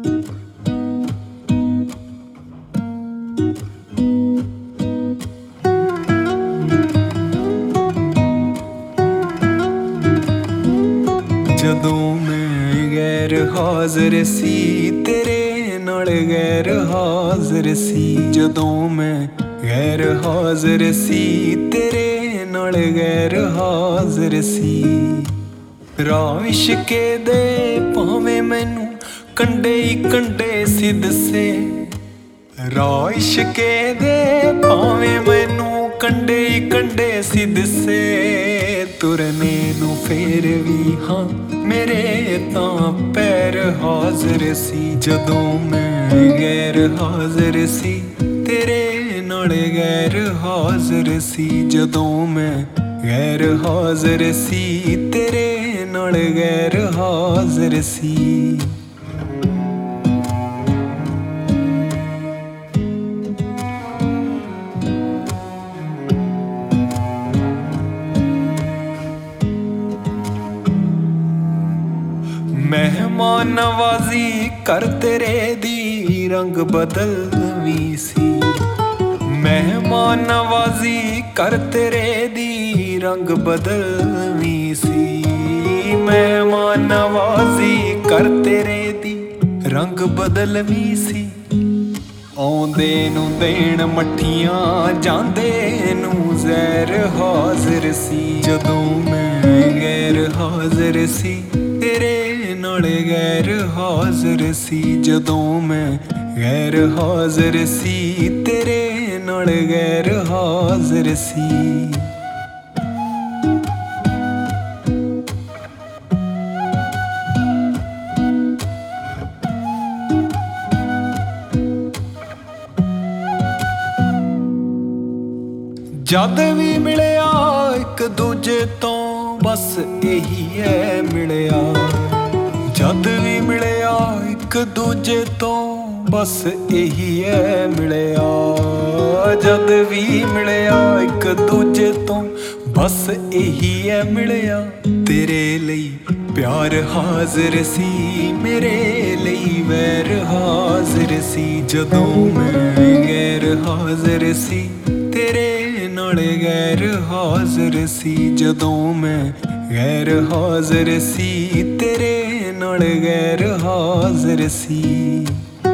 ਜਦੋਂ ਮੈਂ ਗੈਰ ਹਾਜ਼ਰ ਸੀ ਤੇਰੇ ਨਾਲ ਗੈਰ ਹਾਜ਼ਰ ਸੀ, ਜਦੋਂ ਮੈਂ ਗੈਰ ਹਾਜ਼ਰ ਸੀ ਤੇਰੇ ਨਾਲ ਗੈਰ ਹਾਜ਼ਰ ਸੀ। ਰਾਹ ਇਸ਼ਕੇ ਦੇ ਭਾਵੇਂ ਮੈਨੂੰ ਕੰਡੇ ਹੀ ਕੰਡੇ ਸੀ ਦੱਸੇ, ਰਾਹ ਇਸ਼ਕੇ ਦੇ ਭਾਵੇਂ ਮੈਨੂੰ ਕੰਡੇ ਹੀ ਕੰਡੇ ਸੀ ਦੱਸੇ। ਤੁਰਨੇ ਨੂੰ ਫੇਰ ਵੀ ਹਾਂ ਮੇਰੇ ਤਾਂ ਪੈਰ ਹਾਜ਼ਰ ਸੀ, ਜਦੋਂ ਮੈਂ ਗੈਰ ਹਾਜ਼ਰ ਸੀ ਤੇਰੇ ਨਾਲ ਗੈਰ ਹਾਜ਼ਰ ਸੀ, ਜਦੋਂ ਮੈਂ ਗੈਰ ਹਾਜ਼ਰ ਸੀ ਤੇਰੇ ਨਾਲ ਗੈਰ ਹਾਜ਼ਰ ਸੀ। ਮਹਿਮਾਨ ਨਵਾਜ਼ੀ ਕਰ ਤੇਰੇ ਦੀ ਰੰਗ ਬਦਲਵੀਂ ਸੀ, ਮਹਿਮਾਨ ਨਵਾਜ਼ੀ ਕਰ ਤੇਰੇ ਦੀ ਰੰਗ ਬਦਲਵੀਂ ਸੀ, ਮਹਿਮਾਨ ਨਵਾਜ਼ੀ ਕਰ ਤੇਰੇ ਦੀ ਰੰਗ ਬਦਲਵੀਂ ਸੀ। ਆਉਂਦੇ ਨੂੰ ਦੇਣ ਮੱਠੀਆਂ ਜਾਂਦੇ ਨੂੰ ਜ਼ਹਿਰ ਹਾਜ਼ਰ ਸੀ, ਜਦੋਂ ਮੈਂ ਗੈਰ ਹਾਜ਼ਰ ਸੀ ਤੇਰੇ ਨਾਲ ਗੈਰ ਹਾਜ਼ਰ ਸੀ, ਜਦੋਂ ਮੈਂ ਗੈਰ ਹਾਜ਼ਰ ਸੀ ਤੇਰੇ ਨਾਲ ਗੈਰ ਹਾਜ਼ਰ ਸੀ। ਜਦ ਵੀ ਮਿਲਿਆ ਇੱਕ ਦੂਜੇ ਤੋਂ ਬਸ ਇਹੀ ਹੈ ਮਿਲਿਆ, ਜਦ ਵੀ ਮਿਲਿਆ ਇੱਕ ਦੂਜੇ ਤੋਂ ਬਸ ਇਹੀ ਹੈ ਮਿਲਿਆ, ਜਦ ਵੀ ਮਿਲਿਆ ਇੱਕ ਦੂਜੇ ਤੋਂ ਬਸ ਇਹੀ ਹੈ ਮਿਲਿਆ। ਤੇਰੇ ਲਈ ਪਿਆਰ ਹਾਜ਼ਰ ਸੀ ਮੇਰੇ ਲਈ ਵੈਰ ਹਾਜ਼ਰ ਸੀ, ਜਦੋਂ ਮੈਂ ਗੈਰ ਹਾਜ਼ਰ ਸੀ ਤੇਰੇ ਨਾਲ ਗੈਰ ਹਾਜ਼ਰ ਸੀ, ਜਦੋਂ ਮੈਂ ਗੈਰ ਹਾਜ਼ਰ ਸੀ ਤੇਰੇ ਨਾਲ ਗੈਰ ਹਾਜ਼ਰ ਸੀ।